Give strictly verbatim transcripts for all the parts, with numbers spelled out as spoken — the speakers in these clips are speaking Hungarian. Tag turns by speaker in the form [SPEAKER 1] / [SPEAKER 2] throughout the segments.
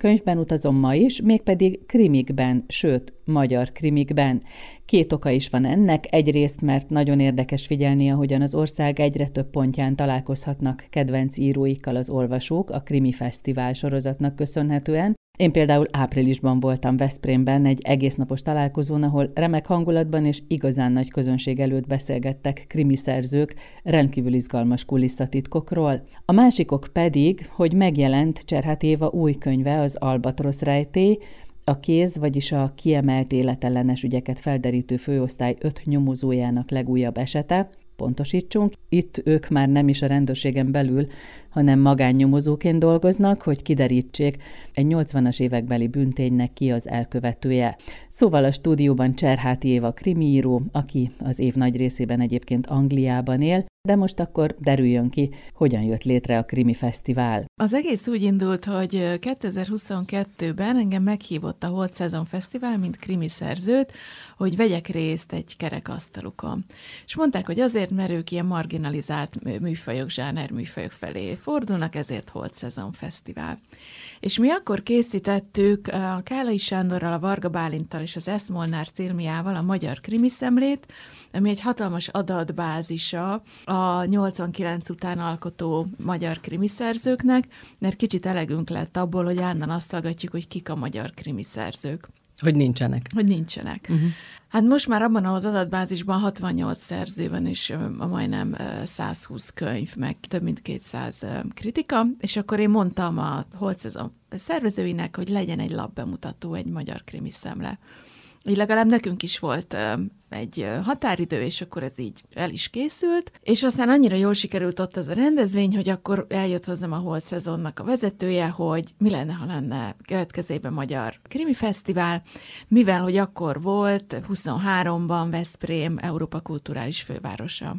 [SPEAKER 1] könyvben utazom ma is, mégpedig krimikben, sőt, magyar krimikben. Két oka is van ennek, egyrészt, mert nagyon érdekes figyelni, ahogyan az ország egyre több pontján találkozhatnak kedvenc íróikkal az olvasók a Krimi Fesztivál sorozatnak köszönhetően. Én például áprilisban voltam Veszprémben egy egésznapos találkozón, ahol remek hangulatban és igazán nagy közönség előtt beszélgettek krimi szerzők rendkívül izgalmas kulisszatitkokról. A másik ok pedig, hogy megjelent Cserháti Éva új könyve, az Albatrosz rejtély, a kéz, vagyis a kiemelt életellenes ügyeket felderítő főosztály öt nyomozójának legújabb esete. Pontosítsunk, itt ők már nem is a rendőrségen belül, hanem magánnyomozóként dolgoznak, hogy kiderítsék egy nyolcvanas évekbeli bűnténynek ki az elkövetője. Szóval a stúdióban Cserháti Éva krimiíró, aki az év nagy részében egyébként Angliában él, de most akkor derüljön ki, hogyan jött létre a Krimi Fesztivál.
[SPEAKER 2] Az egész úgy indult, hogy kétezer-huszonkettőben engem meghívott a Holt Szezon Fesztivál, mint krimi szerzőt, hogy vegyek részt egy kerekasztalukon. És mondták, hogy azért, mert ők ilyen marginalizált műfajok, zsáner műfajok felé fordulnak, ezért Holt Szezon Fesztivál. És mi akkor készítettük a Kálai Sándorral, a Varga Bálinttal és az Esz. Molnár Szilmiával a Magyar Krimi Szemlét, ami egy hatalmas adatbázisa a nyolcvankilenc után alkotó magyar krimiszerzőknek, mert kicsit elegünk lett abból, hogy állandóan azt hallgatjuk, hogy kik a magyar krimiszerzők.
[SPEAKER 1] Hogy nincsenek.
[SPEAKER 2] Hogy nincsenek. Uh-huh. Hát most már abban az adatbázisban hatvannyolc szerző van, és majdnem száz húsz könyv, meg több mint kétszáz kritika, és akkor én mondtam a Holt Szezon szervezőinek, hogy legyen egy lapbemutató, egy magyar krimi szemle. Így legalább nekünk is volt egy határidő, és akkor ez így el is készült, és aztán annyira jól sikerült ott az a rendezvény, hogy akkor eljött hozzám a Holt Szezonnak a vezetője, hogy mi lenne, ha lenne következőben Magyar Krimi Fesztivál, mivel, hogy akkor volt huszonháromban Veszprém Európa kulturális fővárosa.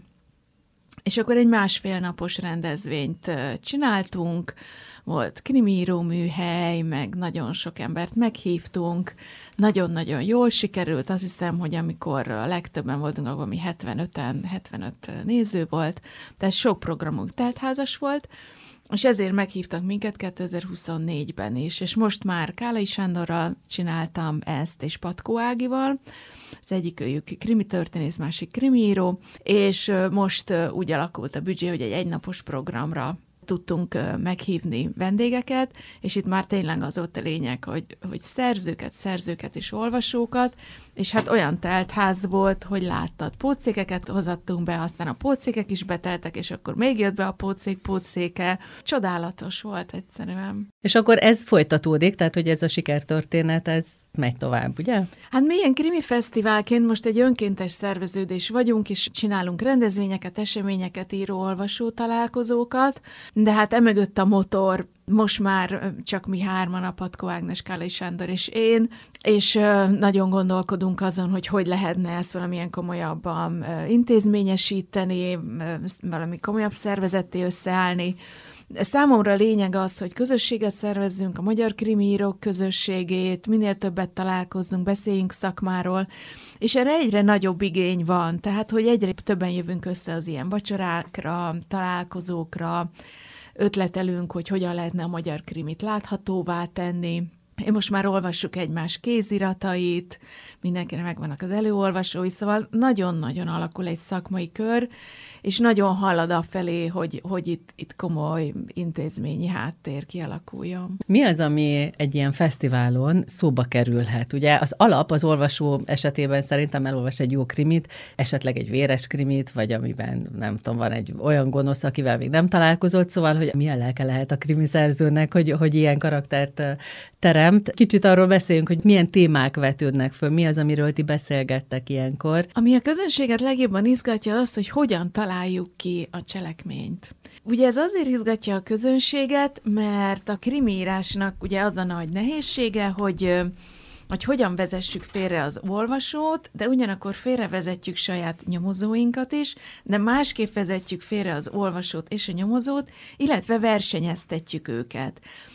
[SPEAKER 2] És akkor egy másfél napos rendezvényt csináltunk, volt krimiíró műhely, meg nagyon sok embert meghívtunk, nagyon-nagyon jól sikerült, azt hiszem, hogy amikor a legtöbben voltunk, akkor mi hetvenöten, hetvenöt néző volt, tehát sok programunk teltházas volt, és ezért meghívtak minket kétezer-huszonnégyben is, és most már Kálai Sándorral csináltam ezt, és Patkó Ágival, az egyik őjük krimi történész, másik krimiíró, és most úgy alakult a büdzsé, hogy egy egynapos programra tudtunk meghívni vendégeket, és itt már tényleg az ott a lényeg, hogy, hogy szerzőket, szerzőket és olvasókat, és hát olyan teltház volt, hogy láttad, pótszékeket hozattunk be, aztán a pótszékek is beteltek, és akkor még jött be a pótszék pótszéke. Csodálatos volt egyszerűen.
[SPEAKER 1] És akkor ez folytatódik, tehát hogy ez a sikertörténet, ez megy tovább, ugye?
[SPEAKER 2] Hát mi ilyen krimi fesztiválként most egy önkéntes szerveződés vagyunk, és csinálunk rendezvényeket, eseményeket, író-olvasó találkozókat, de hát emögött a motor, most már csak mi hárman, a Patkó Ágnes, Kálai Sándor és én, és nagyon gondolkodunk azon, hogy hogy lehetne ezt valamilyen komolyabban intézményesíteni, valami komolyabb szervezetté összeállni. Számomra a lényeg az, hogy közösséget szervezzünk, a magyar krimiírók közösségét, minél többet találkozzunk, beszéljünk szakmáról, és erre egyre nagyobb igény van, tehát hogy egyre többen jövünk össze az ilyen vacsorákra, találkozókra, ötletelünk, hogy hogyan lehetne a magyar krimit láthatóvá tenni. Én most már olvassuk egymás kéziratait, mindenkinek megvannak az előolvasói, szóval nagyon-nagyon alakul egy szakmai kör, és nagyon halad afelé, hogy, hogy itt, itt komoly intézményi háttér kialakuljon.
[SPEAKER 1] Mi az, ami egy ilyen fesztiválon szóba kerülhet? Ugye az alap az olvasó esetében szerintem elolvas egy jó krimit, esetleg egy véres krimit, vagy amiben nem tudom, van egy olyan gonosz, akivel még nem találkozott, szóval, hogy milyen lelke lehet a krimi szerzőnek, hogy, hogy ilyen karaktert teremt. Kicsit arról beszéljünk, hogy milyen témák vetődnek föl, mi az, amiről ti beszélgettek ilyenkor.
[SPEAKER 2] Ami a közönséget legjobban izgatja az, hogy hogyan találjuk ki a cselekményt. Ugye ez azért izgatja a közönséget, mert a krimiírásnak ugye az a nagy nehézsége, hogy hogy hogyan vezessük félre az olvasót, de ugyanakkor félrevezetjük saját nyomozóinkat is, de másképp vezetjük félre az olvasót és a nyomozót, illetve versenyeztetjük őket.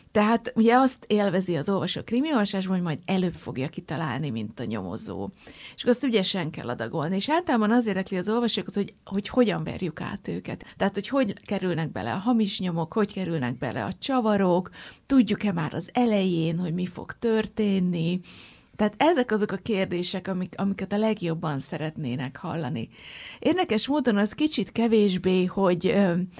[SPEAKER 2] Tehát ugye azt élvezi az olvasó krimiolvasásban, hogy majd előbb fogja kitalálni, mint a nyomozó. És azt ügyesen kell adagolni. És általában az érdekli az olvasókat, hogy, hogy hogyan verjük át őket. Tehát, hogy hogy kerülnek bele a hamis nyomok, hogy kerülnek bele a csavarok, tudjuk-e már az elején, hogy mi fog történni. Tehát ezek azok a kérdések, amik, amiket a legjobban szeretnének hallani. Érdekes módon az kicsit kevésbé, hogy...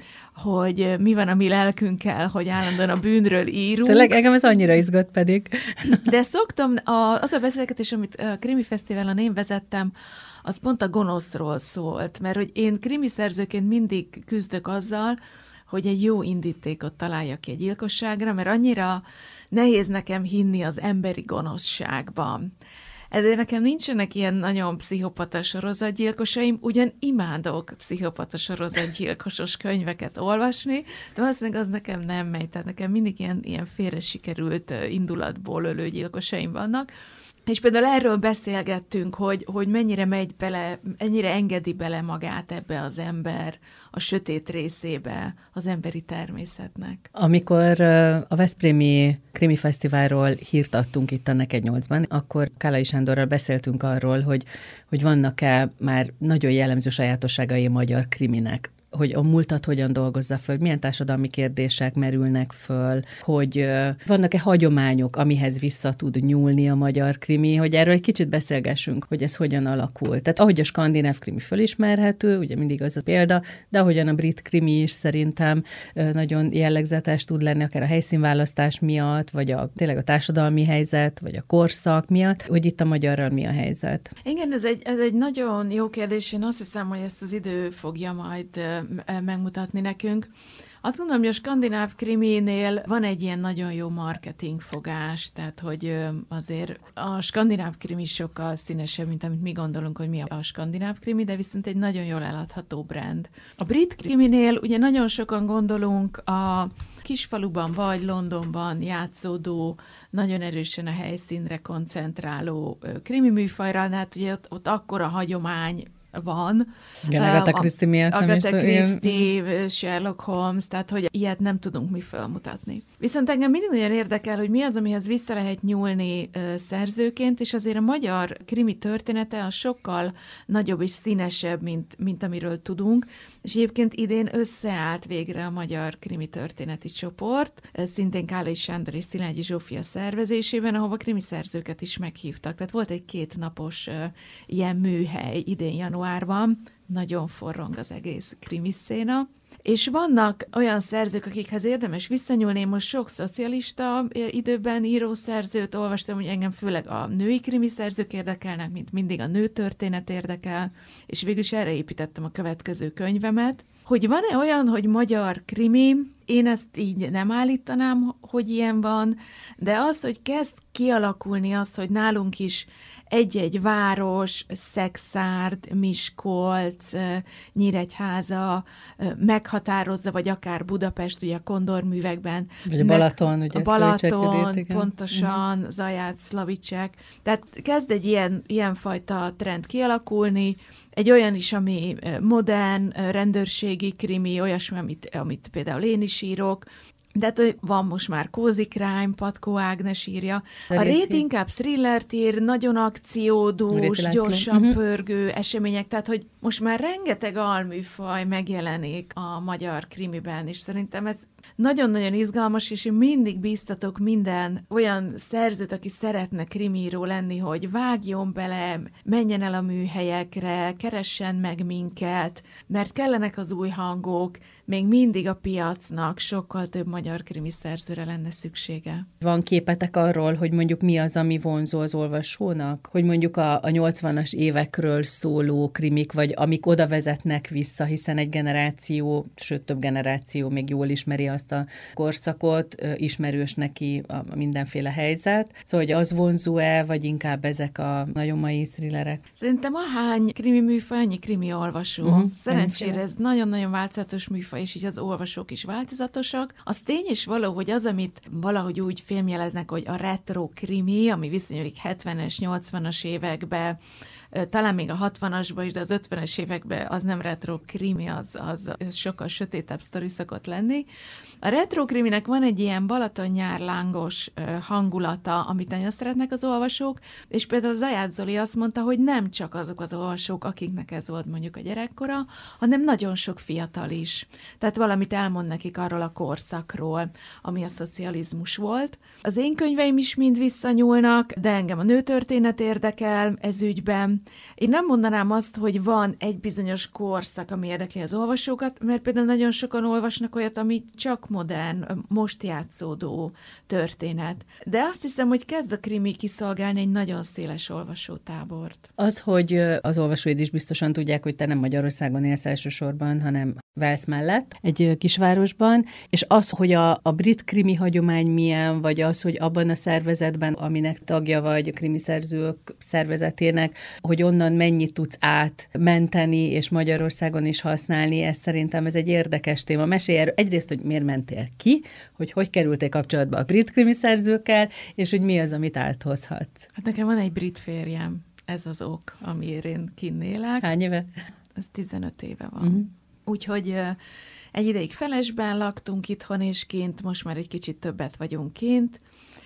[SPEAKER 2] hogy mi van a mi lelkünkkel, hogy állandóan a bűnről írunk.
[SPEAKER 1] Tényleg engem ez annyira izgat pedig.
[SPEAKER 2] De szoktam, a, az a beszélgetés, amit a Krimi Fesztiválon én vezettem, az pont a gonoszról szólt, mert hogy én krimi szerzőként mindig küzdök azzal, hogy egy jó indítékot találjak ki egy gyilkosságra, mert annyira nehéz nekem hinni az emberi gonoszságban. Ezért nekem nincsenek ilyen nagyon pszichopata sorozatgyilkosaim, ugyan imádok pszichopata sorozatgyilkosos könyveket olvasni, de valószínűleg az nekem nem megy, tehát nekem mindig ilyen, ilyen félre sikerült indulatból ölő gyilkosaim vannak. És például erről beszélgettünk, hogy, hogy mennyire megy bele, ennyire engedi bele magát ebbe az ember, a sötét részébe az emberi természetnek.
[SPEAKER 1] Amikor a Veszprémi Krimi Fesztiválról hírt adtunk itt a Neked nyolcban, akkor Kállai Sándorral beszéltünk arról, hogy, hogy vannak-e már nagyon jellemző sajátosságai a magyar kriminek, hogy a múltat hogyan dolgozza föl, milyen társadalmi kérdések merülnek föl, hogy vannak-e hagyományok, amihez vissza tud nyúlni a magyar krimi, hogy erről egy kicsit beszélgessünk, hogy ez hogyan alakul. Tehát ahogy a skandináv krimi fölismerhető, ugye mindig az a példa, de ahogyan a brit krimi is szerintem nagyon jellegzetes tud lenni, akár a helyszínválasztás miatt, vagy a, tényleg a társadalmi helyzet, vagy a korszak miatt, hogy itt a magyarral mi a helyzet.
[SPEAKER 2] Igen, ez egy, ez egy nagyon jó kérdés. Én azt hiszem, hogy ezt az idő fogja majd megmutatni nekünk. Azt gondolom, hogy a skandináv kriminél van egy ilyen nagyon jó marketingfogás, tehát hogy azért a skandináv krimi sokkal színesebb, mint amit mi gondolunk, hogy mi a skandináv krimi, de viszont egy nagyon jól eladható brand. A brit kriminél ugye nagyon sokan gondolunk a kisfaluban vagy Londonban játszódó, nagyon erősen a helyszínre koncentráló krimi műfajra, de hát ugye ott, ott akkora hagyomány van.
[SPEAKER 1] Igen, Agatha Christie miatt.
[SPEAKER 2] Agatha Christie, Sherlock Holmes, tehát hogy ilyet nem tudunk mi felmutatni. Viszont engem mindig nagyon érdekel, hogy mi az, amihez vissza lehet nyúlni uh, szerzőként, és azért a magyar krimi története a sokkal nagyobb és színesebb, mint, mint amiről tudunk, és egyébként idén összeállt végre a magyar krimi történeti csoport, szintén Kállai Sándor és Szilágyi Zsófia szervezésében, ahova krimi szerzőket is meghívtak. Tehát volt egy kétnapos uh, ilyen műhely idén januárban, nagyon forrong az egész krimi széna. És vannak olyan szerzők, akikhez érdemes visszanyúlni. Én most sok szocialista időben író szerzőt olvastam, hogy engem főleg a női krimi szerzők érdekelnek, mint mindig a nőtörténet érdekel, és végül is erre építettem a következő könyvemet. Hogy van-e olyan, hogy magyar krimi, én ezt így nem állítanám, hogy ilyen van, de az, hogy kezd kialakulni az, hogy nálunk is egy-egy város, Szekszárd, Miskolc, Nyíregyháza meghatározza, vagy akár Budapest, ugye a kondorművekben.
[SPEAKER 1] Vagy a Balaton, ugye
[SPEAKER 2] a Balaton, pontosan, uh-huh. Zaját, Szlavicsek. Tehát kezd egy ilyen, ilyenfajta trend kialakulni, egy olyan is, ami modern, rendőrségi krimi, olyasmi, amit, amit például én is írok, de hát van most már Cozy Crime, Patkó Ágnes írja. A Rét inkább thrillert ír, nagyon akciódús, gyorsan uh-huh. pörgő események, tehát hogy most már rengeteg alműfaj megjelenik a magyar krimiben, és szerintem ez nagyon-nagyon izgalmas, és én mindig bíztatok minden olyan szerzőt, aki szeretne krimíró lenni, hogy vágjon bele, menjen el a műhelyekre, keressen meg minket, mert kellenek az új hangok, még mindig a piacnak sokkal több magyar krimi szerzőre lenne szüksége.
[SPEAKER 1] Van képetek arról, hogy mondjuk mi az, ami vonzó az olvasónak? Hogy mondjuk a, a nyolcvanas évekről szóló krimik, vagy amik oda vezetnek vissza, hiszen egy generáció, sőt több generáció még jól ismeri azt a korszakot, ismerős neki a mindenféle helyzet. Szóval, hogy az vonzó-e, vagy inkább ezek a nagyon mai thrillerek?
[SPEAKER 2] Szerintem ahány krimi műfaj, annyi krimi olvasó. Uh-huh. Szerencsére ez nagyon-nagyon változatos műfaj, és így az olvasók is változatosak. Az tény is való, hogy az, amit valahogy úgy filmjeleznek, hogy a retro krimi, ami viszonyulik hetvenes, nyolcvanas évekbe, talán még a hatvanasban is, de az ötvenes években az nem retro krimi, az, az, az sokkal sötétebb sztori szokott lenni. A retro kriminek van egy ilyen Balaton-nyár-lángos hangulata, amit nagyon szeretnek az olvasók, és például Zajász Zoli azt mondta, hogy nem csak azok az olvasók, akiknek ez volt mondjuk a gyerekkora, hanem nagyon sok fiatal is. Tehát valamit elmond nekik arról a korszakról, ami a szocializmus volt. Az én könyveim is mind visszanyúlnak, de engem a nőtörténet érdekel ez ügyben. Én nem mondanám azt, hogy van egy bizonyos korszak, ami érdekli az olvasókat, mert például nagyon sokan olvasnak olyat, ami csak modern, most játszódó történet. De azt hiszem, hogy kezd a krimi kiszolgálni egy nagyon széles olvasótábort.
[SPEAKER 1] Az, hogy az olvasóid is biztosan tudják, hogy te nem Magyarországon élsz elsősorban, hanem Wales mellett, egy kisvárosban, és az, hogy a, a brit krimi hagyomány milyen, vagy az, hogy abban a szervezetben, aminek tagja vagy, a krimi szerzők szervezetének, hogy onnan mennyit tudsz átmenteni, és Magyarországon is használni, ez szerintem ez egy érdekes téma. Mesélj erről egyrészt, hogy miért mentél ki, hogy hogy kerültél kapcsolatba a brit krimi szerzőkkel, és hogy mi az, amit áthozhatsz.
[SPEAKER 2] Hát nekem van egy brit férjem, ez az ok, amiért én kinnélek.
[SPEAKER 1] Hány éve?
[SPEAKER 2] Ez tizenöt éve van.
[SPEAKER 1] Uh-huh.
[SPEAKER 2] Úgyhogy egy ideig felesben laktunk itthon és kint, most már egy kicsit többet vagyunk kint.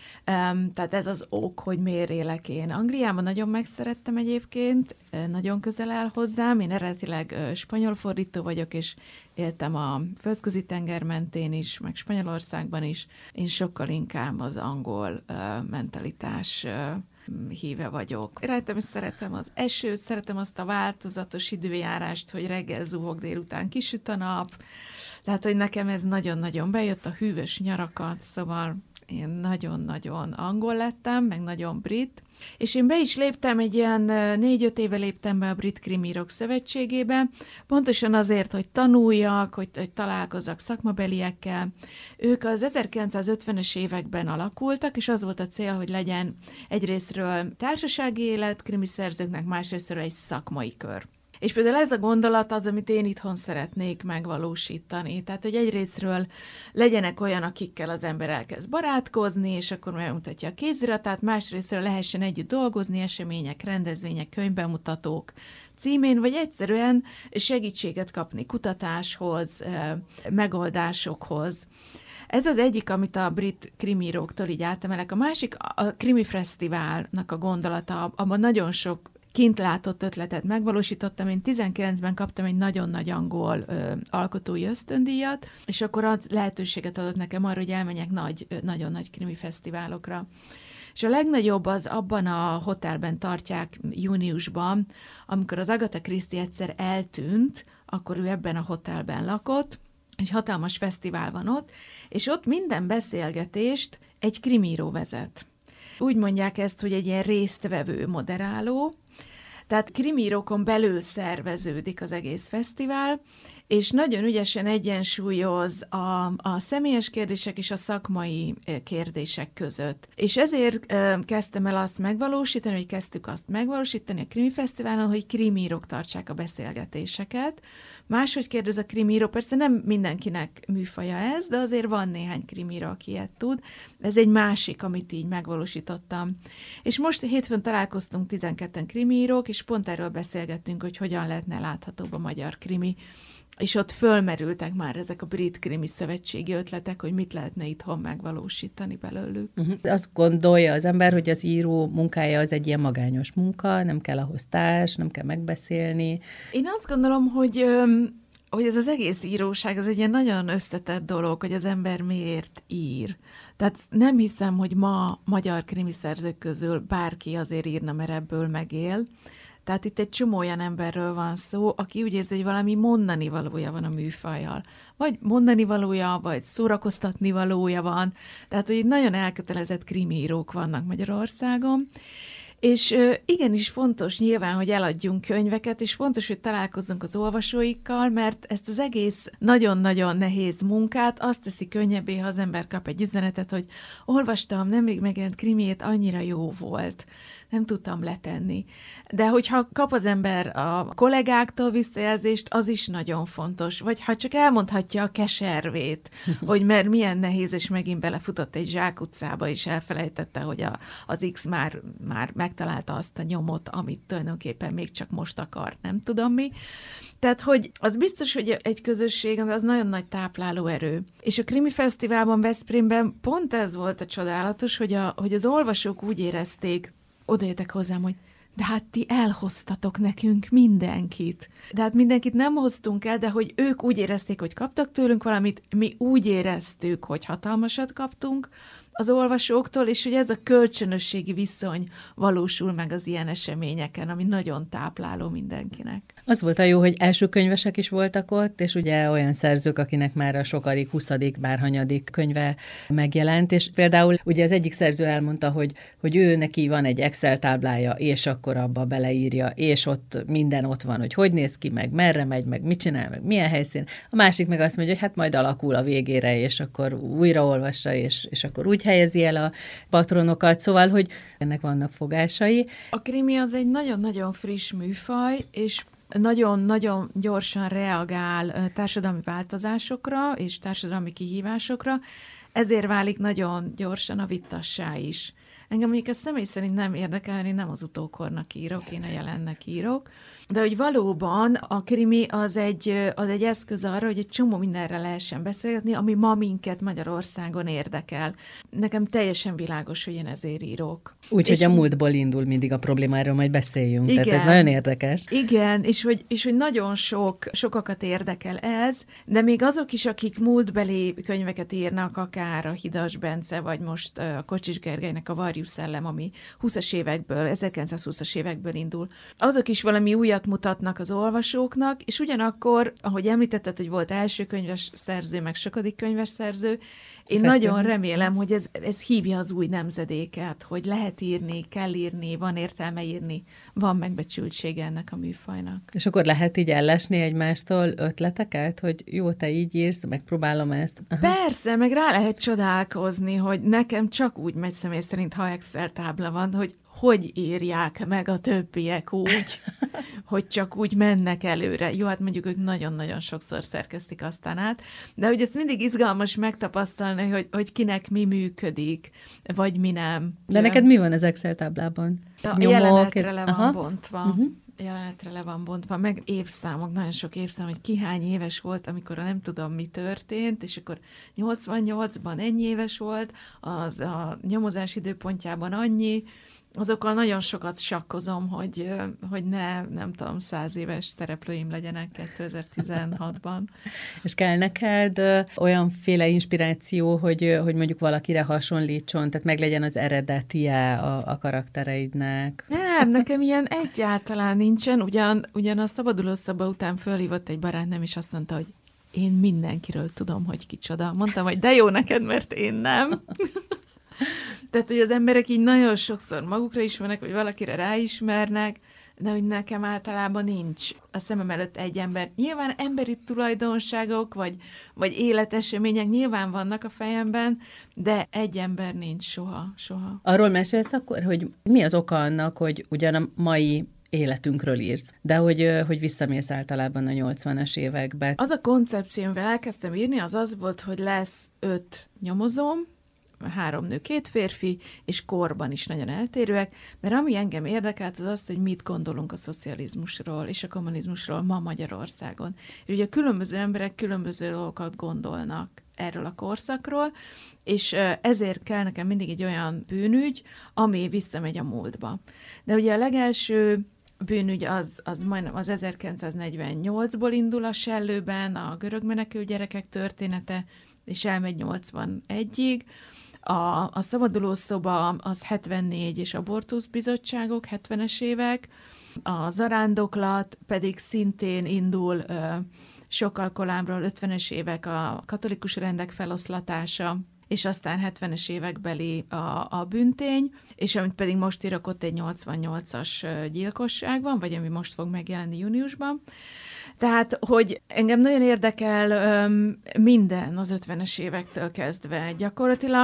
[SPEAKER 2] Um, tehát ez az ok, hogy miért élek én. Angliában nagyon megszerettem egyébként, nagyon közel áll hozzám. Én eredetileg spanyol fordító vagyok, és éltem a földközi tenger mentén is, meg Spanyolországban is. Én sokkal inkább az angol uh, mentalitás uh, híve vagyok. Rajtam is szeretem az esőt, szeretem azt a változatos időjárást, hogy reggel zuhog, délután kisüt a nap. Tehát, hogy nekem ez nagyon-nagyon bejött, a hűvös nyarakat, szóval én nagyon-nagyon angol lettem, meg nagyon brit, és én be is léptem, egy ilyen négy-öt éve léptem be a Brit Krimírók Szövetségébe, pontosan azért, hogy tanuljak, hogy, hogy találkozzak szakmabeliekkel. Ők az ezerkilencszázötvenes években alakultak, és az volt a cél, hogy legyen egyrészről társasági élet krimiszerzőknek, másrészről egy szakmai kör. És például ez a gondolat az, amit én itthon szeretnék megvalósítani. Tehát, hogy egyrészről legyenek olyan, akikkel az ember elkezd barátkozni, és akkor megmutatja a kéziratát, másrészről lehessen együtt dolgozni, események, rendezvények, könyvbemutatók címén, vagy egyszerűen segítséget kapni kutatáshoz, megoldásokhoz. Ez az egyik, amit a brit krimíróktól így átemelek. A másik a Krimi Fesztiválnak a gondolata, abban nagyon sok kint látott ötletet megvalósítottam. Én tizenkilencben kaptam egy nagyon nagy angol ö, alkotói ösztöndíjat, és akkor az lehetőséget adott nekem arra, hogy elmenjek nagy, ö, nagyon nagy krimi fesztiválokra. És a legnagyobb az abban a hotelben tartják júniusban, amikor az Agatha Christie egyszer eltűnt, akkor ő ebben a hotelben lakott, egy hatalmas fesztivál van ott, és ott minden beszélgetést egy krimíró vezet. Úgy mondják ezt, hogy egy ilyen résztvevő moderáló, tehát krimírókon belül szerveződik az egész fesztivál, és nagyon ügyesen egyensúlyoz a, a személyes kérdések és a szakmai kérdések között. És ezért e, kezdtem el azt megvalósítani, hogy kezdtük azt megvalósítani a Krimi Fesztiválon, hogy krimírók tartsák a beszélgetéseket. Máshogy kérdez a krimíró, persze nem mindenkinek műfaja ez, de azért van néhány krimíró, aki ilyet tud. Ez egy másik, amit így megvalósítottam. És most hétfőn találkoztunk tizenketten krimírók, és pont erről beszélgettünk, hogy hogyan lehetne láthatóbb a magyar krimi. És ott fölmerültek már ezek a brit krimi szövetségi ötletek, hogy mit lehetne itthon megvalósítani belőlük. Uh-huh.
[SPEAKER 1] Azt gondolja az ember, hogy az író munkája az egy ilyen magányos munka, nem kell ahhoz társ, nem kell megbeszélni.
[SPEAKER 2] Én azt gondolom, hogy, hogy ez az egész íróság az egy ilyen nagyon összetett dolog, hogy az ember miért ír. Tehát nem hiszem, hogy ma magyar krimiszerzők közül bárki azért írna, mert ebből megél. Tehát itt egy csomó olyan emberről van szó, aki úgy érzi, hogy valami mondani valója van a műfajjal. Vagy mondani valója, vagy szórakoztatni valója van. Tehát, hogy nagyon elkötelezett krimírók vannak Magyarországon. És igenis fontos nyilván, hogy eladjunk könyveket, és fontos, hogy találkozzunk az olvasóikkal, mert ezt az egész nagyon-nagyon nehéz munkát azt teszi könnyebbé, ha az ember kap egy üzenetet, hogy olvastam, nemrég megjelent krimiét, annyira jó volt. nem tudtam letenni. De hogyha kap az ember a kollégáktól visszajelzést, az is nagyon fontos. Vagy ha csak elmondhatja a keservét, hogy mert milyen nehéz, és megint belefutott egy zsákutcába, és elfelejtette, hogy a, az X már, már megtalálta azt a nyomot, amit tulajdonképpen még csak most akar, nem tudom mi. Tehát, hogy az biztos, hogy egy közösség, az nagyon nagy tápláló erő. És a Krimi Fesztiválban, Veszprémben pont ez volt a csodálatos, hogy, a, hogy az olvasók úgy érezték, odajöttek hozzám, hogy de hát ti elhoztatok nekünk mindenkit. De hát mindenkit nem hoztunk el, de hogy ők úgy érezték, hogy kaptak tőlünk valamit, mi úgy éreztük, hogy hatalmasat kaptunk az olvasóktól, és hogy ez a kölcsönösségi viszony valósul meg az ilyen eseményeken, ami nagyon tápláló mindenkinek.
[SPEAKER 1] Az volt a jó, hogy első könyvesek is voltak ott, és ugye olyan szerzők, akinek már a sokadik, huszadik, bárhanyadik könyve megjelent, és például ugye az egyik szerző elmondta, hogy, hogy ő neki van egy Excel táblája, és akkor abba beleírja, és ott minden ott van, hogy hogy néz ki, meg merre megy, meg mit csinál, meg milyen helyszín. A másik meg azt mondja, hogy hát majd alakul a végére, és akkor újraolvassa, és, és akkor úgy helyezi el a patronokat, szóval, hogy ennek vannak fogásai.
[SPEAKER 2] A krimi az egy nagyon-nagyon friss műfaj, és nagyon-nagyon gyorsan reagál társadalmi változásokra és társadalmi kihívásokra, ezért válik nagyon gyorsan a vittassá is. Engem mondjuk ez személy szerint nem érdekel, én nem az utókornak írok, én a jelennek írok, de hogy valóban a krimi az egy, az egy eszköz arra, hogy egy csomó mindenre lehessen beszélgetni, ami ma minket Magyarországon érdekel. Nekem teljesen világos, hogy én ezért írok.
[SPEAKER 1] Úgyhogy a múltból indul mindig a probléma, erről majd beszéljünk.
[SPEAKER 2] Igen,
[SPEAKER 1] tehát ez nagyon érdekes.
[SPEAKER 2] Igen, és hogy, és hogy nagyon sok, sokakat érdekel ez, de még azok is, akik múltbeli könyveket írnak, akár a Hidas Bence, vagy most a Kocsis Gergelynek a Varjú szellem, ami húszas évekből, ezerkilencszázhúszas évekből indul, azok is valami újat mutatnak az olvasóknak, és ugyanakkor, ahogy említetted, hogy volt első könyves szerző, meg sokadik könyves szerző, én Fesztelen. Nagyon remélem, hogy ez, ez hívja az új nemzedéket, hogy lehet írni, kell írni, van értelme írni, van megbecsültsége ennek a műfajnak.
[SPEAKER 1] És akkor lehet így ellesni egymástól ötleteket, hogy jó, te így írsz, megpróbálom ezt.
[SPEAKER 2] Aha. Persze, meg rá lehet csodálkozni, hogy nekem csak úgy megy személy szerint, ha Excel tábla van, hogy hogy írják meg a többiek úgy, hogy csak úgy mennek előre. Jó, hát mondjuk ők nagyon-nagyon sokszor szerkesztik aztán át, de hogy ez mindig izgalmas megtapasztalni, hogy, hogy kinek mi működik, vagy mi nem.
[SPEAKER 1] De neked mi van az Excel táblában?
[SPEAKER 2] A Nyomok, jelenetre le van Aha. bontva. Uh-huh. Jelenetre le van bontva, meg évszámok, nagyon sok évszám, hogy ki hány éves volt, amikor nem tudom, mi történt, és akkor nyolcvannyolcban ennyi éves volt, az a nyomozás időpontjában annyi, azokkal nagyon sokat sakkozom, hogy, hogy ne, nem tudom, száz éves szereplőim legyenek kétezer-tizenhatban.
[SPEAKER 1] És kell neked olyanféle inspiráció, hogy, hogy mondjuk valakire hasonlítson, tehát meglegyen az eredetie a, a karaktereidnek?
[SPEAKER 2] Nem, nekem ilyen egyáltalán nincsen. Ugyan, ugyan a Szabaduló Szaba után fölhívott egy barátnőm, és azt mondta, hogy én mindenkiről tudom, hogy kicsoda. Mondtam, hogy de jó neked, mert én nem. Tehát, hogy az emberek így nagyon sokszor magukra ismernek, vagy valakire ráismernek, de hogy nekem általában nincs a szemem előtt egy ember. Nyilván emberi tulajdonságok, vagy, vagy életesemények nyilván vannak a fejemben, de egy ember nincs soha, soha.
[SPEAKER 1] Arról mesélsz akkor, hogy mi az oka annak, hogy ugyan a mai életünkről írsz, de hogy, hogy visszamész általában a nyolcvanas évekbe.
[SPEAKER 2] Az a koncepció, amivel elkezdtem írni, az az volt, hogy lesz öt nyomozóm, három nő, két férfi, és korban is nagyon eltérőek, mert ami engem érdekelt, az az, hogy mit gondolunk a szocializmusról és a kommunizmusról ma Magyarországon. És ugye a különböző emberek különböző dolgokat gondolnak erről a korszakról, és ezért kell nekem mindig egy olyan bűnügy, ami visszamegy a múltba. De ugye a legelső bűnügy az, az majdnem az ezerkilencszáznegyvennyolcból indul a Sellőben, a görög menekült gyerekek története, és elmegy nyolcvanegyig. A, a Szabaduló Szoba az hetvennégy és abortusz bizottságok, hetvenes évek. A Zarándoklat pedig szintén indul ö, sokkal korábbról, ötvenes évek a katolikus rendek feloszlatása, és aztán hetvenes évekbeli a, a bűntény, és amit pedig most írok, ott egy nyolcvannyolcas gyilkosság van, vagy ami most fog megjelenni júniusban. Tehát, hogy engem nagyon érdekel öm, minden az ötvenes évektől kezdve. Gyakorlatilag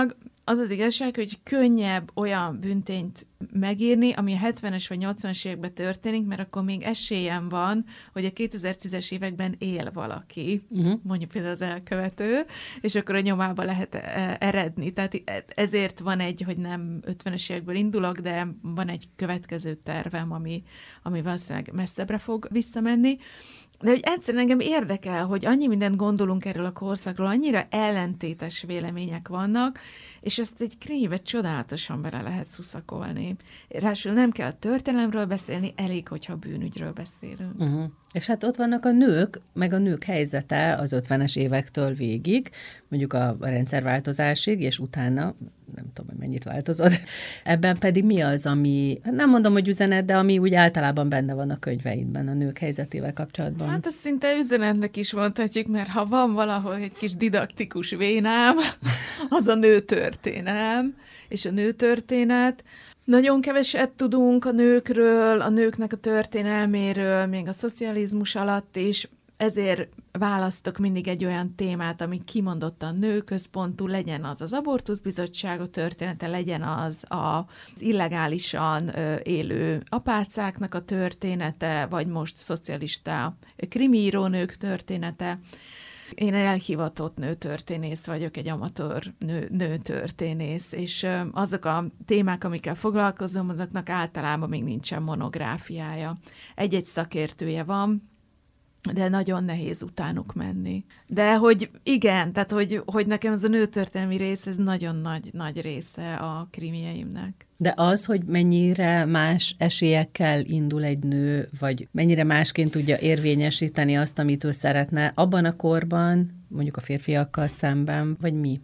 [SPEAKER 2] az az igazság, hogy könnyebb olyan bűntényt megírni, ami a hetvenes vagy nyolcvanas években történik, mert akkor még esélyem van, hogy a kétezer-tízes években él valaki, uh-huh. mondjuk például az elkövető, és akkor a nyomába lehet eredni. Tehát ezért van egy, hogy nem ötvenes évekből indulok, de van egy következő tervem, ami, ami valószínűleg messzebbre fog visszamenni. De hogy egyszerűen engem érdekel, hogy annyi mindent gondolunk erről a korszakról, annyira ellentétes vélemények vannak, és ezt egy krimibe csodálatosan bele lehet szuszakolni. Ráadásul nem kell a történelemről beszélni, elég, hogyha bűnügyről beszélünk.
[SPEAKER 1] Uh-huh. És hát ott vannak a nők, meg a nők helyzete az ötvenes évektől végig, mondjuk a rendszerváltozásig, és utána, nem tudom, hogy mennyit változott. Ebben pedig mi az, ami, nem mondom, hogy üzenet, de ami úgy általában benne van a könyveidben a nők helyzetével kapcsolatban?
[SPEAKER 2] Hát azt szinte üzenetnek is mondhatjuk, mert ha van valahol egy kis didaktikus vénám, az a nőtörténelem, és a nőtörténet. Nagyon keveset tudunk a nőkről, a nőknek a történelméről, még a szocializmus alatt is, ezért választok mindig egy olyan témát, ami kimondottan nőközpontú, legyen az az abortuszbizottság, a története, legyen az az illegálisan élő apácáknak a története, vagy most szocialista krimiírónők története. Én elhivatott nőtörténész vagyok, egy amatőr nő, nőtörténész, és azok a témák, amikkel foglalkozom, azoknak általában még nincsen monográfiája. Egy-egy szakértője van, de nagyon nehéz utánuk menni. De hogy igen, tehát hogy, hogy nekem ez a nőtörténelmi rész, ez nagyon nagy, nagy része a krimieimnek.
[SPEAKER 1] De az, hogy mennyire más esélyekkel indul egy nő, vagy mennyire másként tudja érvényesíteni azt, amit ő szeretne abban a korban, mondjuk a férfiakkal szemben, vagy mi?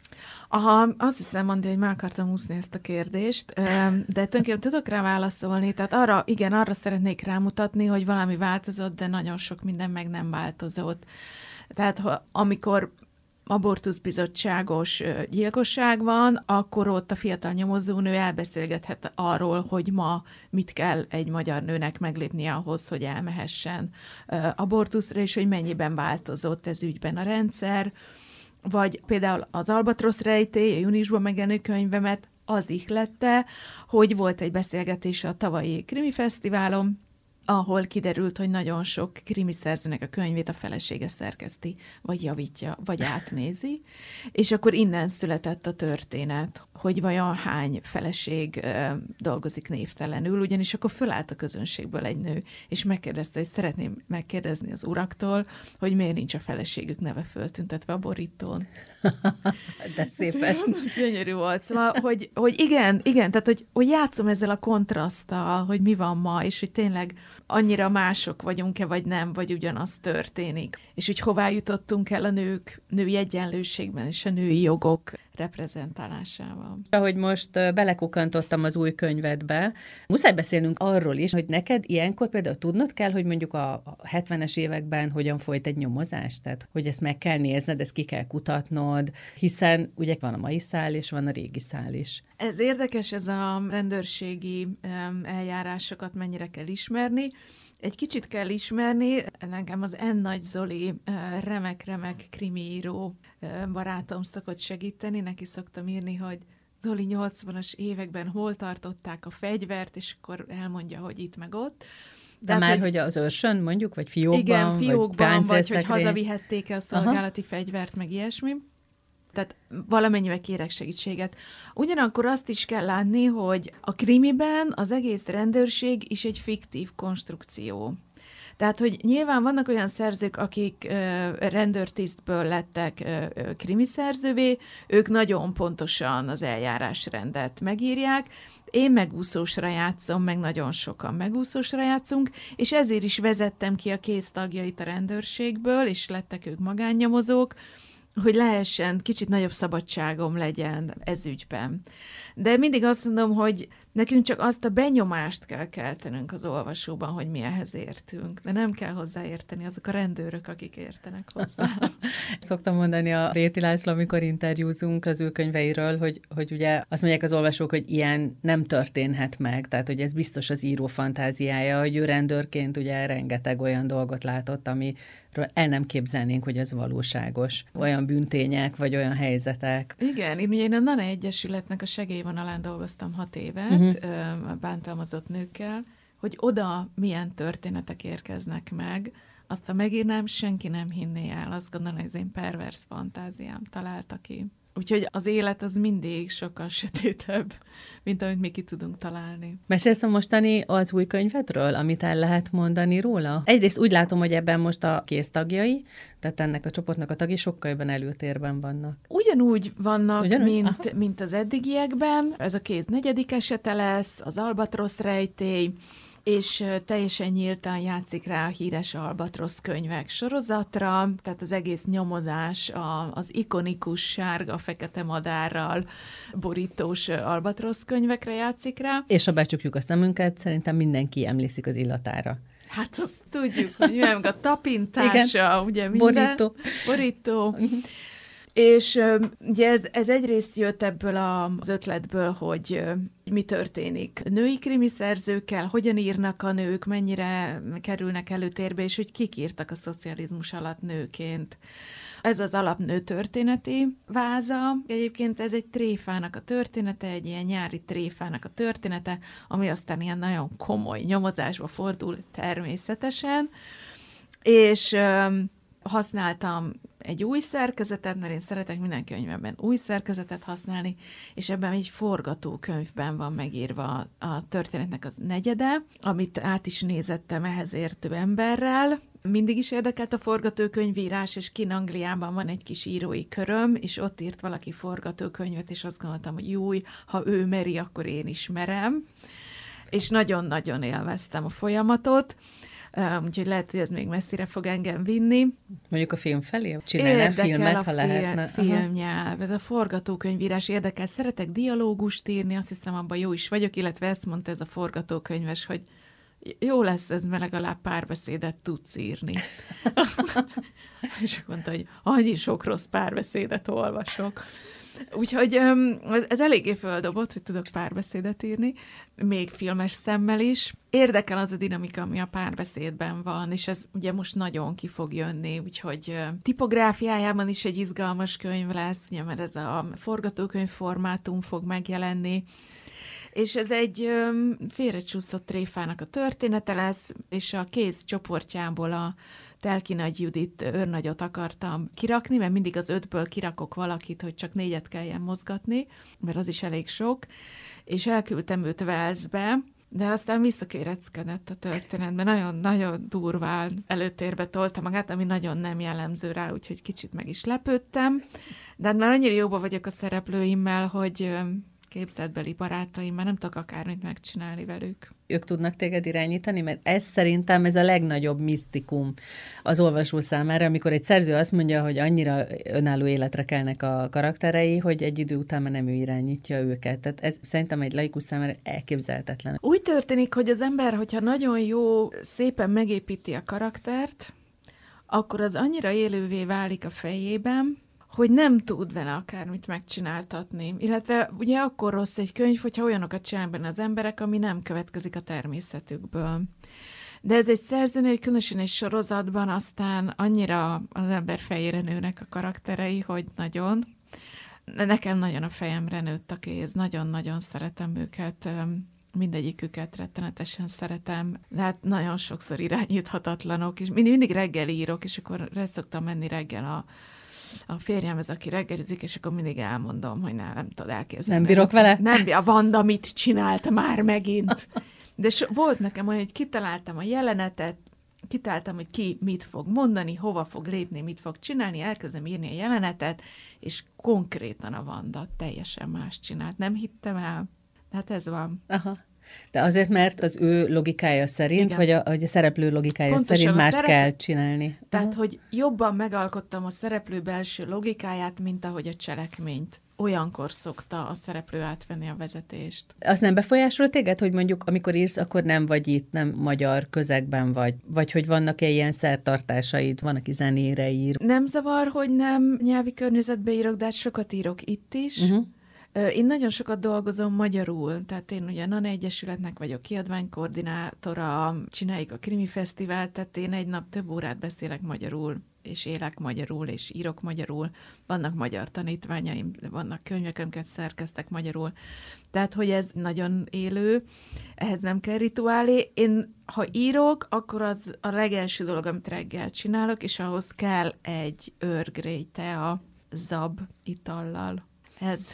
[SPEAKER 2] Aha, azt hiszem, Andi, hogy meg akartam úszni ezt a kérdést, de tulajdonképpen tudok rá válaszolni, tehát arra, igen, arra szeretnék rámutatni, hogy valami változott, de nagyon sok minden meg nem változott. Tehát ha, amikor abortuszbizottságos gyilkosság van, akkor ott a fiatal nyomozónő elbeszélgethet arról, hogy ma mit kell egy magyar nőnek meglépnie ahhoz, hogy elmehessen abortuszra, és hogy mennyiben változott ez ügyben a rendszer. Vagy például az Albatrosz rejtély, a júniusban megjelenő könyvemet az ihlette, hogy volt egy beszélgetés a tavalyi krimi fesztiválon, ahol kiderült, hogy nagyon sok krimi szerzőnek a könyvét a felesége szerkeszti, vagy javítja, vagy átnézi, és akkor innen született a történet, hogy vajon hány feleség uh, dolgozik névtelenül, ugyanis akkor fölállt a közönségből egy nő, és megkérdezte, hogy szeretném megkérdezni az uraktól, hogy miért nincs a feleségük neve föltüntetve a borítón.
[SPEAKER 1] De szép ez.
[SPEAKER 2] Gyönyörű volt. Szóval, hogy, hogy igen, igen, tehát hogy, hogy játszom ezzel a kontraszttal, hogy mi van ma, és hogy tényleg annyira mások vagyunk-e, vagy nem, vagy ugyanaz történik. És hogy hová jutottunk el a nők, női egyenlőségben és a női jogok reprezentálásával.
[SPEAKER 1] Ahogy most belekukantottam az új könyvedbe, muszáj beszélnünk arról is, hogy neked ilyenkor például tudnod kell, hogy mondjuk a hetvenes években hogyan folyt egy nyomozás, tehát hogy ezt meg kell nézned, ezt ki kell kutatnod, hiszen ugye van a mai szál, és van a régi szál is.
[SPEAKER 2] Ez érdekes, ez a rendőrségi eljárásokat mennyire kell ismerni. Egy kicsit kell ismerni, nekem az N. Nagy Zoli remek-remek krimiíró barátom szokott segíteni, neki szoktam írni, hogy Zoli nyolcvanas években hol tartották a fegyvert, és akkor elmondja, hogy itt meg ott.
[SPEAKER 1] De, De már, hogy, hogy az őrsön mondjuk, vagy fiókban,
[SPEAKER 2] igen, fiókban, vagy, vagy hogy hazavihették-e a szolgálati Aha. fegyvert, meg ilyesmi. Tehát valamennyivel kérek segítséget. Ugyanakkor azt is kell látni, hogy a krimiben az egész rendőrség is egy fiktív konstrukció. Tehát, hogy nyilván vannak olyan szerzők, akik ö, rendőrtisztből lettek ö, ö, krimiszerzővé, ők nagyon pontosan az eljárásrendet megírják. Én megúszósra játszom, meg nagyon sokan megúszósra játszunk, és ezért is vezettem ki a kéztagjait a rendőrségből, és lettek ők magánnyomozók, hogy lehessen, kicsit nagyobb szabadságom legyen ez ügyben. De mindig azt mondom, hogy nekünk csak azt a benyomást kell keltenünk az olvasóban, hogy mi ehhez értünk. De nem kell hozzáérteni azok a rendőrök, akik értenek hozzá.
[SPEAKER 1] Szoktam mondani a Réti László, amikor interjúzunk az ő könyveiről, hogy, hogy ugye azt mondják az olvasók, hogy ilyen nem történhet meg. Tehát, hogy ez biztos az író fantáziája, hogy ő rendőrként ugye rengeteg olyan dolgot látott, ami el nem képzelnénk, hogy ez valóságos. Olyan
[SPEAKER 2] olyan
[SPEAKER 1] bűntények, vagy olyan helyzetek.
[SPEAKER 2] Igen, én ugye én a NANE Egyesületnek a segélyvonalán dolgoztam hat évet, uh-huh. a bántalmazott nőkkel, hogy oda milyen történetek érkeznek meg, azt ha megírnám, senki nem hinné el. Azt gondolom, hogy az én pervers fantáziám találta ki. Úgyhogy az élet az mindig sokkal sötétebb, mint amit mi ki tudunk találni.
[SPEAKER 1] Mesélsz a mostani az új könyvedről, amit el lehet mondani róla? Egyrészt úgy látom, hogy ebben most a kéztagjai, tehát ennek a csoportnak a tagjai sokkal jobban előtérben vannak.
[SPEAKER 2] Ugyanúgy vannak, Ugyanúgy? Mint, mint az eddigiekben. Ez a kéz negyedik esete lesz, az Albatrosz rejtély, és teljesen nyíltan játszik rá a híres Albatrosz könyvek sorozatra, tehát az egész nyomozás a, az ikonikus sárga-fekete madárral borítós Albatrosz könyvekre játszik rá.
[SPEAKER 1] És ha becsukjuk a szemünket, szerintem mindenki emlékszik az illatára.
[SPEAKER 2] Hát azt tudjuk, hogy milyen a tapintása, igen. Ugye minden.
[SPEAKER 1] Borító.
[SPEAKER 2] Borító. És ugye ez, ez egyrészt jött ebből az ötletből, hogy mi történik női krimiszerzőkkel, hogyan írnak a nők, mennyire kerülnek előtérbe, és hogy kik írtak a szocializmus alatt nőként. Ez az alapnő történeti váza. Egyébként ez egy tréfának a története, egy ilyen nyári tréfának a története, ami aztán ilyen nagyon komoly nyomozásba fordul természetesen. És használtam egy új szerkezetet, mert én szeretek minden könyvemben új szerkezetet használni, és ebben egy forgatókönyvben van megírva a történetnek az negyede, amit át is nézettem ehhez értő emberrel. Mindig is érdekelt a forgatókönyvírás, és kint Angliában van egy kis írói köröm, és ott írt valaki forgatókönyvet, és azt gondoltam, hogy júj, ha ő meri, akkor én is merem. És nagyon-nagyon élveztem a folyamatot. Um, úgyhogy lehet, hogy ez még messzire fog engem vinni.
[SPEAKER 1] Mondjuk a film felé? Csinálnál filmet, ha
[SPEAKER 2] film,
[SPEAKER 1] lehetne?
[SPEAKER 2] filmnyelv, ez a forgatókönyvírás érdekel. Szeretek dialógust írni, azt hiszem, abban jó is vagyok, illetve ezt mondta ez a forgatókönyves, hogy jó lesz ez, mert legalább párbeszédet tudsz írni. És akkor mondta, hogy annyi sok rossz párbeszédet olvasok. Úgyhogy ez, ez eléggé földobott, hogy tudok párbeszédet írni, még filmes szemmel is. Érdekel az a dinamika, ami a párbeszédben van, és ez ugye most nagyon ki fog jönni, úgyhogy tipográfiájában is egy izgalmas könyv lesz, ugye, mert ez a forgatókönyv formátum fog megjelenni, és ez egy félrecsúszott tréfának a története lesz, és a kéz csoportjából a Telki Nagy Judit őrnagyot akartam kirakni, mert mindig az ötből kirakok valakit, hogy csak négyet kelljen mozgatni, mert az is elég sok, és elküldtem őt Walesbe, de aztán visszakéreckedett a történetben, nagyon-nagyon durván előtérbe tolta magát, ami nagyon nem jellemző rá, úgyhogy kicsit meg is lepődtem, de hát már annyira jóba vagyok a szereplőimmel, hogy képzeletbeli barátaim, mert nem tudok akármit megcsinálni velük.
[SPEAKER 1] Ők tudnak téged irányítani? Mert ez szerintem ez a legnagyobb misztikum az olvasó számára, amikor egy szerző azt mondja, hogy annyira önálló életre kelnek a karakterei, hogy egy idő után már nem ő irányítja őket. Tehát ez szerintem egy laikus számára elképzelhetetlen.
[SPEAKER 2] Úgy történik, hogy az ember, hogyha nagyon jó, szépen megépíti a karaktert, akkor az annyira élővé válik a fejében, hogy nem tud vele akármit megcsináltatni. Illetve ugye akkor rossz egy könyv, hogyha olyanokat csinál benne az emberek, ami nem következik a természetükből. De ez egy szerzőnél, különösen egy sorozatban aztán annyira az ember fejére nőnek a karakterei, hogy nagyon. Nekem nagyon a fejemre nőtt a kéz, nagyon-nagyon szeretem őket, mindegyiküket rettenetesen szeretem, de hát nagyon sokszor irányíthatatlanok, és mindig, mindig reggel írok, és akkor re szoktam menni reggel a a férjem ez, aki reggelizik, és akkor mindig elmondom, hogy nem, nem tudod elképzelni.
[SPEAKER 1] Nem bírok vele?
[SPEAKER 2] Nem, a Vanda mit csinált már megint. De so, volt nekem olyan, hogy kitaláltam a jelenetet, kitaláltam, hogy ki mit fog mondani, hova fog lépni, mit fog csinálni, elkezdem írni a jelenetet, és konkrétan a Vanda teljesen más csinált. Nem hittem el. Hát ez van.
[SPEAKER 1] Aha. De azért, mert az ő logikája szerint, igen, vagy a, vagy a szereplő logikája
[SPEAKER 2] pontosan
[SPEAKER 1] szerint mást
[SPEAKER 2] szerep...
[SPEAKER 1] kell csinálni.
[SPEAKER 2] Tehát,
[SPEAKER 1] uh-huh.
[SPEAKER 2] hogy jobban megalkottam a szereplő belső logikáját, mint ahogy a cselekményt. Olyankor szokta a szereplő átvenni a vezetést.
[SPEAKER 1] Azt nem befolyásol téged, hogy mondjuk amikor írsz, akkor nem vagy itt, nem magyar közegben vagy? Vagy hogy vannak-e ilyen szertartásaid, van, aki zenére ír?
[SPEAKER 2] Nem zavar, hogy nem nyelvi környezetbe írok, de sokat írok itt is. Uh-huh. Én nagyon sokat dolgozom magyarul, tehát én ugye a NANE Egyesületnek vagyok kiadványkoordinátora, csináljuk a Krimi Fesztivált, tehát én egy nap több órát beszélek magyarul és élek magyarul, és írok magyarul. Vannak magyar tanítványaim, vannak könyvek, amiket szerkeztek magyarul. Tehát, hogy ez nagyon élő, ehhez nem kell rituálé. Én, ha írok, akkor az a legelső dolog, amit reggel csinálok, és ahhoz kell egy Earl Grey tea zab itallal. Ez,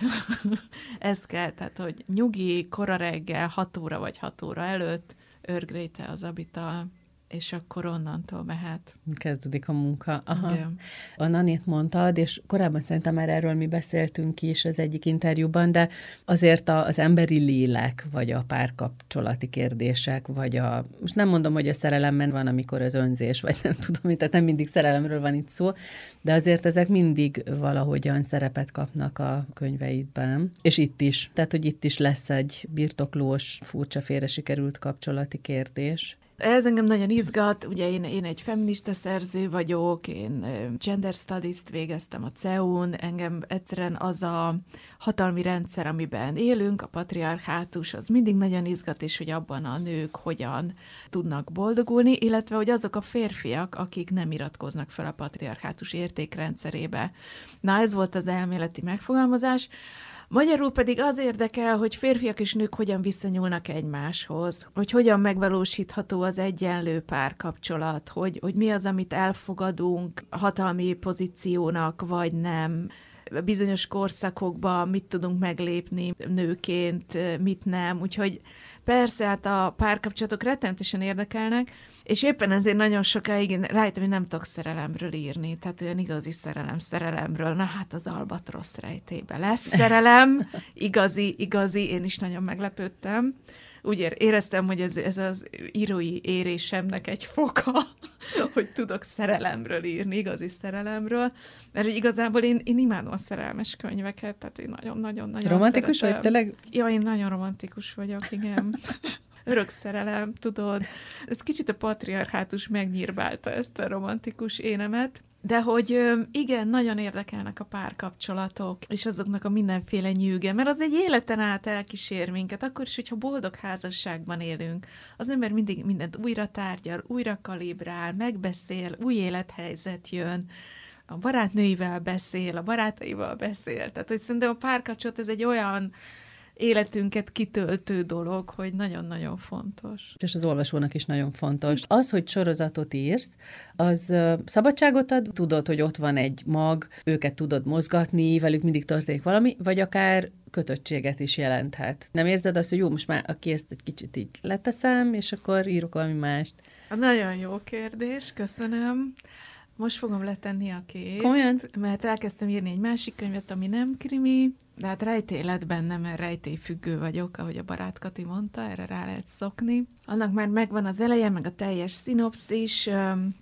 [SPEAKER 2] ez kell, tehát, hogy nyugi, kora reggel, hat óra vagy hat óra előtt, Earl Grey tea zab ital, és akkor onnantól mehet.
[SPEAKER 1] Kezdődik a munka. Aha.
[SPEAKER 2] Igen.
[SPEAKER 1] A Nanit mondtad, és korábban szerintem már erről mi beszéltünk is az egyik interjúban, de azért az emberi lélek, vagy a párkapcsolati kérdések, vagy a, most nem mondom, hogy a szerelemben van, amikor az önzés, vagy nem tudom, tehát nem mindig szerelemről van itt szó, de azért ezek mindig valahogyan szerepet kapnak a könyveidben. És itt is. Tehát, hogy itt is lesz egy birtoklós, furcsa félre sikerült kapcsolati kérdés.
[SPEAKER 2] Ez engem nagyon izgat, ugye én, én egy feminista szerző vagyok, én gender studies-t végeztem a cé e u-n, engem egyszerűen az a hatalmi rendszer, amiben élünk, a patriarchátus, az mindig nagyon izgat, és hogy abban a nők hogyan tudnak boldogulni, illetve hogy azok a férfiak, akik nem iratkoznak fel a patriarchátus értékrendszerébe. Na, ez volt az elméleti megfogalmazás. Magyarul pedig az érdekel, hogy férfiak és nők hogyan viszonyulnak egymáshoz, hogy hogyan megvalósítható az egyenlő párkapcsolat, hogy, hogy mi az, amit elfogadunk hatalmi pozíciónak, vagy nem. Bizonyos korszakokban mit tudunk meglépni nőként, mit nem. Úgyhogy persze, hát a párkapcsolatok rettenetesen érdekelnek, és éppen ezért nagyon sokáig én rájöttem, hogy nem tudok szerelemről írni, tehát olyan igazi szerelem szerelemről. Na hát az Albatrosz rejtébe lesz szerelem, igazi, igazi, én is nagyon meglepődtem. Úgy éreztem, hogy ez, ez az írói érésemnek egy foka, hogy tudok szerelemről írni, igazi szerelemről, mert hogy igazából én, én imádom a szerelmes könyveket, tehát én nagyon-nagyon-nagyon
[SPEAKER 1] romantikus
[SPEAKER 2] szeretem.
[SPEAKER 1] vagy tényleg?
[SPEAKER 2] Ja, én nagyon romantikus vagyok, igen. Örök szerelem, tudod. Ez kicsit a patriarchátus megnyírbálta ezt a romantikus énemet, de hogy igen, nagyon érdekelnek a párkapcsolatok, és azoknak a mindenféle nyűge, mert az egy életen át elkísér minket, akkor is, hogyha boldog házasságban élünk. Az ember mindig mindent újra tárgyal, újra kalibrál, megbeszél, új élethelyzet jön, a barátnőivel beszél, a barátaival beszél. Tehát, hogy szerintem a párkapcsolat ez egy olyan életünket kitöltő dolog, hogy nagyon-nagyon fontos.
[SPEAKER 1] És az olvasónak is nagyon fontos. Az, hogy sorozatot írsz, az szabadságot ad, tudod, hogy ott van egy mag, őket tudod mozgatni, velük mindig történik valami, vagy akár kötöttséget is jelenthet. Nem érzed azt, hogy jó, most már aki ezt egy kicsit így leteszem, és akkor írok valami mást?
[SPEAKER 2] Nagyon jó kérdés, köszönöm. Most fogom letenni a készt,
[SPEAKER 1] Komolyan?
[SPEAKER 2] Mert elkezdtem írni egy másik könyvet, ami nem krimi, de hát rejtély lett bennem, mert rejtélyfüggő vagyok, ahogy a barát Kati mondta, erre rá lehet szokni. Annak már megvan az eleje, meg a teljes szinopszis,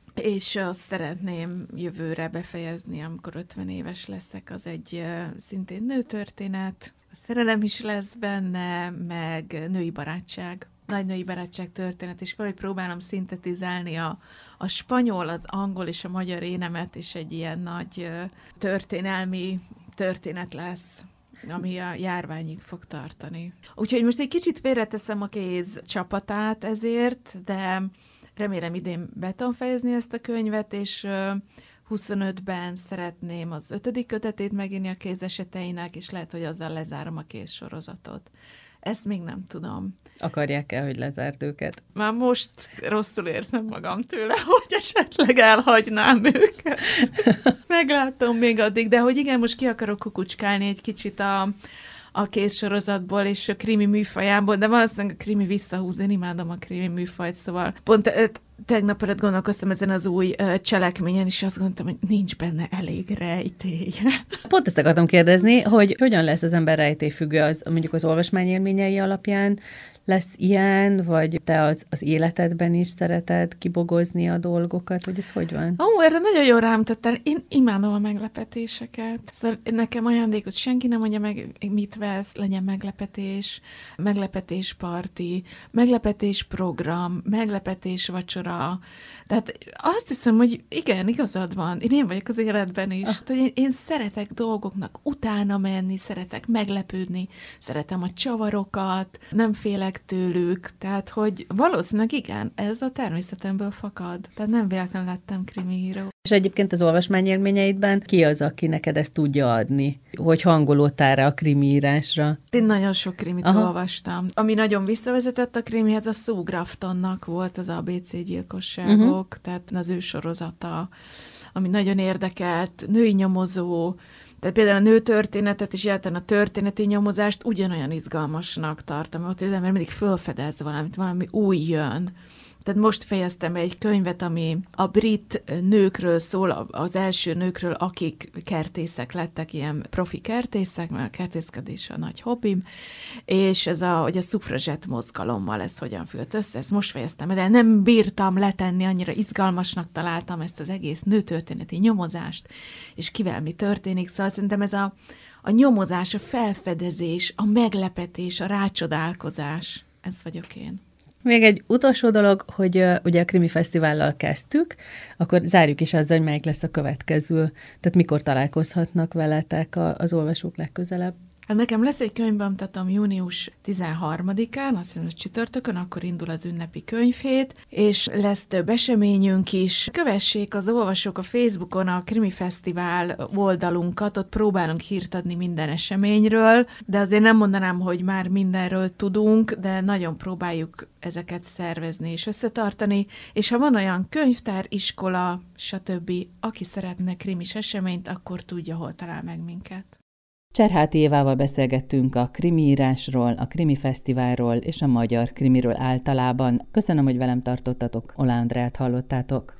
[SPEAKER 2] és azt szeretném jövőre befejezni, amikor ötven éves leszek, az egy szintén nőtörténet. A szerelem is lesz benne, meg női barátság. Nagy női barátság történet, és valahogy próbálom szintetizálni a, a spanyol, az angol és a magyar énemet, és egy ilyen nagy történelmi történet lesz, ami a járványig fog tartani. Úgyhogy most egy kicsit félreteszem a kéz csapatát ezért, de remélem idén be tudom fejezni ezt a könyvet, és huszonötben szeretném az ötödik kötetét megírni a kézeseteinek, és lehet, hogy azzal lezárom a kéz sorozatot. Ezt még nem tudom.
[SPEAKER 1] Akarják el, hogy lezárd őket?
[SPEAKER 2] Már most rosszul érzem magam tőle, hogy esetleg elhagynám őket. Meglátom még addig, de hogy igen, most ki akarok kukucskálni egy kicsit a, a kézsorozatból és a krimi műfajából, de valószínűleg a krimi visszahúz, én imádom a krimi műfajt, szóval pont tegnap előtt gondolkoztam ezen az új uh, cselekményen, és azt gondoltam, hogy nincs benne elég rejtély.
[SPEAKER 1] Pont ezt akartam kérdezni, hogy hogyan lesz az ember rejtélyfüggő, az, mondjuk az olvasmányélményei alapján lesz ilyen, vagy te az, az életedben is szereted kibogozni a dolgokat, vagy ez hogy van?
[SPEAKER 2] Ó, erre nagyon jól rámutattál. Én imádom a meglepetéseket. Szóval nekem ajándékot senki nem mondja meg, mit vesz, legyen meglepetés, meglepetésparti, meglepetésprogram, meglepetésvacsora. Tehát azt hiszem, hogy igen, igazad van. Én én vagyok az életben is. Ah. Én, én szeretek dolgoknak utána menni, szeretek meglepődni, szeretem a csavarokat, nem félek tőlük, tehát, hogy valószínűleg igen, ez a természetemből fakad. Tehát nem véletlenül lettem krimiíró.
[SPEAKER 1] És egyébként az olvasmányélményeidben ki az, aki neked ezt tudja adni? Hogy hangolódtál rá a krimiírásra?
[SPEAKER 2] Én nagyon sok krimit
[SPEAKER 1] Aha.
[SPEAKER 2] olvastam. Ami nagyon visszavezetett a krimihez, a Sue Graftonnak volt az á bé cé gyilkosságok, uh-huh. tehát az ő sorozata, ami nagyon érdekelt, női nyomozó, tehát például a nőtörténetet és egyáltalán a történeti nyomozást ugyanolyan izgalmasnak tartom, ott az ember mindig fölfedez valamit, valami új jön. Tehát most fejeztem be egy könyvet, ami a brit nőkről szól, az első nőkről, akik kertészek lettek, ilyen profi kertészek, mert a kertészkedés a nagy hobbim, és ez a, hogy a szufrazsett mozgalommal ez hogyan függ össze, ezt most fejeztem be, de nem bírtam letenni, annyira izgalmasnak találtam ezt az egész nőtörténeti nyomozást, és kivel mi történik, szóval szerintem ez a, a nyomozás, a felfedezés, a meglepetés, a rácsodálkozás, ez vagyok én.
[SPEAKER 1] Még egy utolsó dolog, hogy uh, ugye a Krimi Fesztivállal kezdtük, akkor zárjuk is azzal, hogy melyik lesz a következő. Tehát mikor találkozhatnak veletek a, az olvasók legközelebb?
[SPEAKER 2] Hát nekem lesz egy könyvbemutatom június tizenharmadikán, azt hiszem, hogy csütörtökön, akkor indul az ünnepi könyvhét, és lesz több eseményünk is. Kövessék az olvasók a Facebookon a Krimi Fesztivál oldalunkat, ott próbálunk hírt adni minden eseményről, de azért nem mondanám, hogy már mindenről tudunk, de nagyon próbáljuk ezeket szervezni és összetartani, és ha van olyan könyvtár, iskola, stb., aki szeretne krimis eseményt, akkor tudja, hol talál meg minket.
[SPEAKER 1] Cserháti Évával beszélgettünk a krimiírásról, a Krimi Fesztiválról és a magyar krimiről általában. Köszönöm, hogy velem tartottatok. Oláh Andreát hallottátok.